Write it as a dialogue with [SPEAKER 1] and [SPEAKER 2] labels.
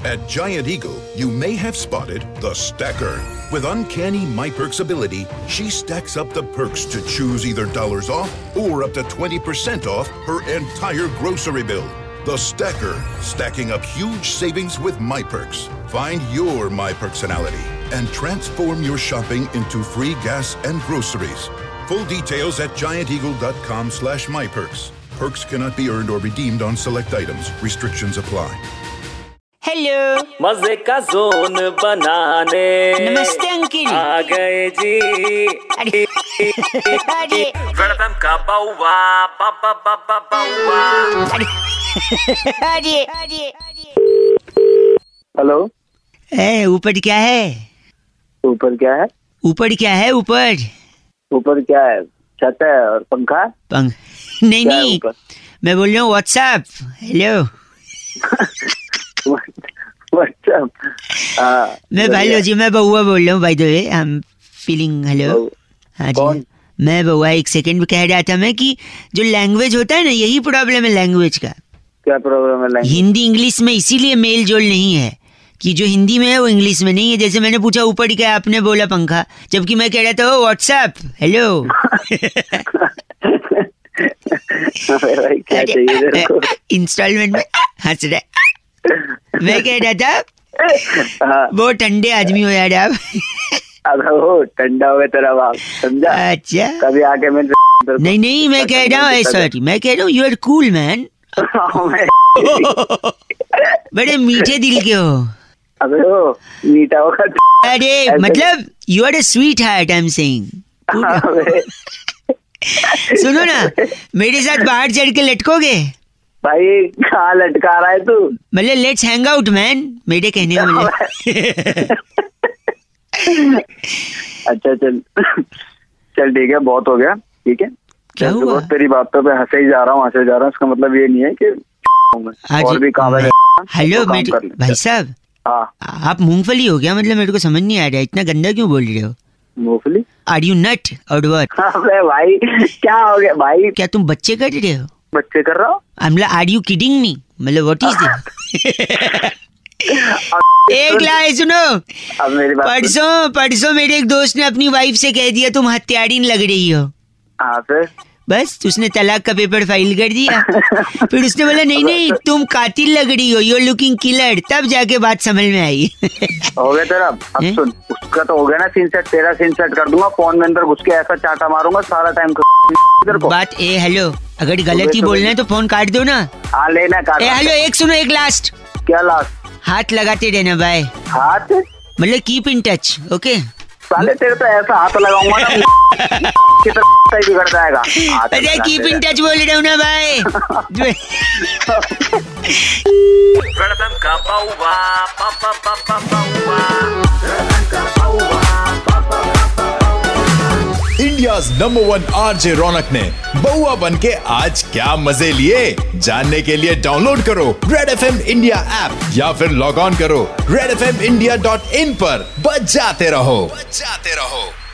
[SPEAKER 1] At Giant Eagle, you may have spotted the stacker. With uncanny MyPerks ability, she stacks up the perks to choose either dollars off or up to 20% off her entire grocery bill. The stacker, stacking up huge savings with MyPerks. Find your My Personality and transform your shopping into free gas and groceries. Full details at gianteagle.com/myperks. Perks cannot be earned or redeemed on select items. Restrictions apply.
[SPEAKER 2] Hello,
[SPEAKER 3] मजे का zone बनाने
[SPEAKER 2] नमस्ते uncle.
[SPEAKER 3] आ गए जी।
[SPEAKER 2] अरे
[SPEAKER 3] welcome का बाउवा बाबा बाबा बाउवा।
[SPEAKER 2] अरे
[SPEAKER 4] hello.
[SPEAKER 2] ऊपर क्या है?
[SPEAKER 4] ऊपर क्या है?
[SPEAKER 2] ऊपर क्या है?
[SPEAKER 4] ऊपर क्या है? छत है और पंखा।
[SPEAKER 2] नहीं, मैं बोल रहा हूँ व्हाट्सएप। Hello
[SPEAKER 4] WhatsApp.
[SPEAKER 2] मैं भाई जी, मैं बउआ बोल रहा हूँ। By the way I am feeling hello. हाँ जी, मैं बउआ। एक सेकंड में कह रहा था मैं कि जो लैंग्वेज होता है ना, यही प्रॉब्लम है लैंग्वेज का।
[SPEAKER 4] क्या प्रॉब्लम है लैंग्वेज?
[SPEAKER 2] हिंदी इंग्लिश में इसीलिए मेल जोल नहीं है कि जो हिंदी में है वो इंग्लिश में नहीं है। जैसे मैंने पूछा ऊपर क्या, आपने बोला पंखा, जबकि मैं कह रहा था वो व्हाट्सएप। हेलो
[SPEAKER 4] क्या चाहिए?
[SPEAKER 2] इंस्टॉलमेंट में हंस रहा। मैं कह रहा था वो ठंडे आदमी हो यार आप।
[SPEAKER 4] अगर वो ठंडा हो गया तेरा बाप, समझा?
[SPEAKER 2] अच्छा,
[SPEAKER 4] कभी आके मैं
[SPEAKER 2] नहीं मैं कह रहा हूँ, सॉरी, मैं कह रहा हूँ यू आर कूल मैन। बड़े मीठे दिल के हो।
[SPEAKER 4] अबे वो मीठा होगा।
[SPEAKER 2] अरे मतलब you are a sweetheart, I am saying. सुनो ना, मेरे साथ बाहर चढ़ के लटकोगे?
[SPEAKER 4] भाई कहाँ लटका रहा है तू?
[SPEAKER 2] मतलब लेट्स हैंग आउट मैन, मेरे कहने का मतलब।
[SPEAKER 4] अच्छा चल ठीक है, बहुत हो गया, ठीक है।
[SPEAKER 2] क्या हुआ?
[SPEAKER 4] तेरी बातों पे हंसे ही जा रहा हूँ। इसका मतलब ये नहीं है कि और भी काम है।
[SPEAKER 2] हेलो भाई साहब।
[SPEAKER 4] हाँ,
[SPEAKER 2] आप मूंगफली हो क्या? मतलब मेरे को समझ नहीं आ रहा है, इतना गंदा क्यों बोल रहे हो?
[SPEAKER 4] मूंगफली?
[SPEAKER 2] आर यू नट और व्हाट?
[SPEAKER 4] अबे भाई क्या हो गया भाई?
[SPEAKER 2] क्या तुम बच्चे कर रहे हो?
[SPEAKER 4] बच्चे कर रहा हूँ?
[SPEAKER 2] मतलब आर यू किडिंग मी? मतलब व्हाट इज दिस? एक लाए सुनो,
[SPEAKER 4] अब मेरी बात
[SPEAKER 2] परसों मेरे एक दोस्त ने अपनी वाइफ से कह दिया तुम हत्यारिन लग रही हो।
[SPEAKER 4] हाँ, फिर
[SPEAKER 2] बस उसने तलाक का पेपर फाइल कर दिया। फिर उसने बोला नहीं तुम कातिल लग रही हो, यू आर लुकिंग किलर। तब जाके बात समझ में आई।
[SPEAKER 4] हो गया तेरा? अब सुन, उसका तो हो गया ना सीन सेट, तेरा सीन सेट कर दूंगा। फोन में अंदर घुस के ऐसा चाटा मारूंगा सारा टाइम को।
[SPEAKER 2] बात हेलो, अगर गलत ही बोलना है तो फोन काट दो ना।
[SPEAKER 4] हाँ लेना काट।
[SPEAKER 2] हेलो एक सुनो, एक लास्ट।
[SPEAKER 4] क्या लास्ट?
[SPEAKER 2] हाथ लगाते रहना बाय।
[SPEAKER 4] हाथ
[SPEAKER 2] मतलब कीप इन टच, ओके?
[SPEAKER 4] साले तेरे तो ऐसा हाथ लगाऊंगा ना बिगड़ जाएगा।
[SPEAKER 2] अरे कीप इन टच बोल रहा हूँ ना भाई।
[SPEAKER 5] इंडियाज़ नंबर 1 आरजे रौनक ने बउआ बनके आज क्या मजे लिए, जानने के लिए डाउनलोड करो रेड FM इंडिया ऐप या फिर लॉग ऑन करो redfmindia.in पर। बजाते रहो।